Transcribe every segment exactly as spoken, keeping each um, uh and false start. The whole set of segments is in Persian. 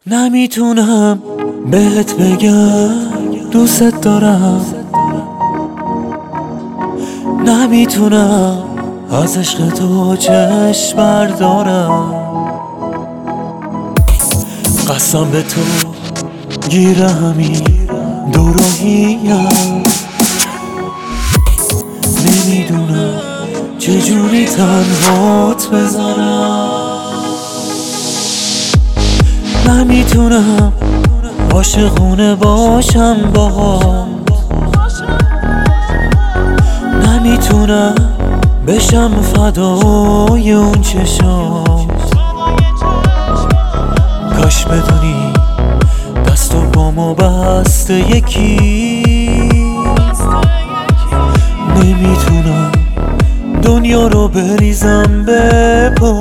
نمیتونم بهت بگم دوست دارم، نمیتونم از عشق تو چشم بردارم. قسم به تو گیر همین دوراهیم، نمیدونم چجوری تنهات بذارم. نمیتونم عاشقونه باشم باهات، نمیتونم بشم فدای اون چشام. کاش بدونی دست و پامو بسته یکی، نمیتونم دنیا رو بریزم به پا.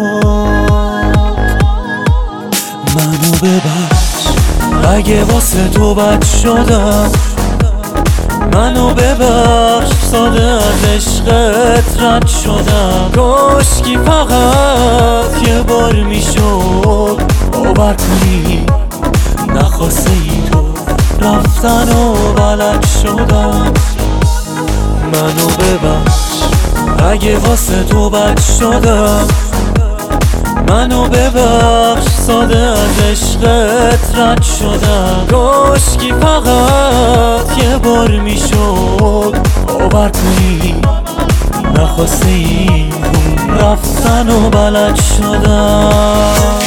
منو ببخش اگه واسه تو بد شدم، منو ببخش ساده از عشقت رد شدم. کاشکی فقط یه بار میشد باور کنی، نخواسته ای تو رفتن و بلد شدم. منو ببخش اگه واسه تو بد شدم، منو ببخش ساده از عشقت رد شدم. کاشکی فقط یه بار میشد باور کنی، نخواسته ای رفتن و بلد شدم.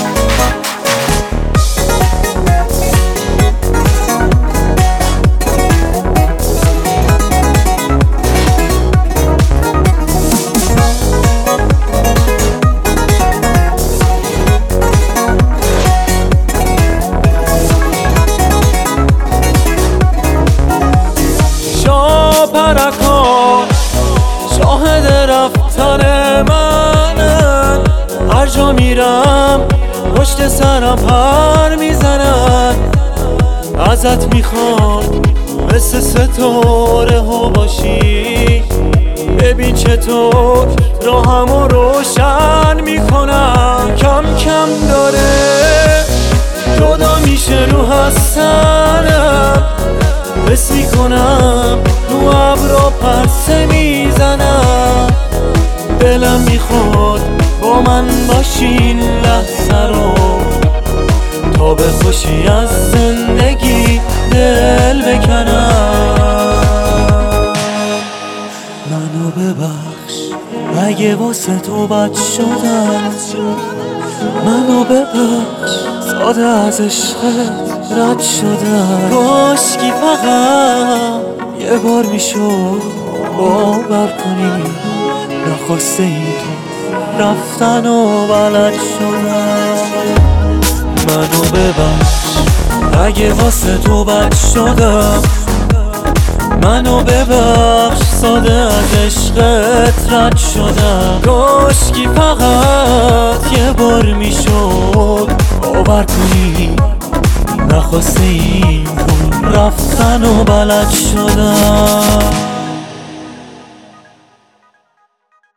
پرکان شاهد رفتن منن، هر جا میرم پشت سرم پر میزنن. ازت میخوام مثل ستاره ها باشی، ببین چطور راهمو روشن میکنم. کم کم داره جدا میشه رو حسنم، حس میکنم رو ابرا پرسه میزنم. دلم میخواد با من باشین لحظه رو، تا به خوشی از زندگی دل بکنم. منو ببخش اگه واسه تو بد شدم، منو ببخش ساده از عشقت رد شدم. کاشکی فقط یه بار میشد باور کنی، نخواسته ای تو رفتن و بلد شدم. منو ببخش اگه واسه تو بد شدم، منو ببخش ساده از عشقت رد شدم. کاشکی فقط یه بار میشد باور کنی، نخواسته ای رفتن و بلد شدم.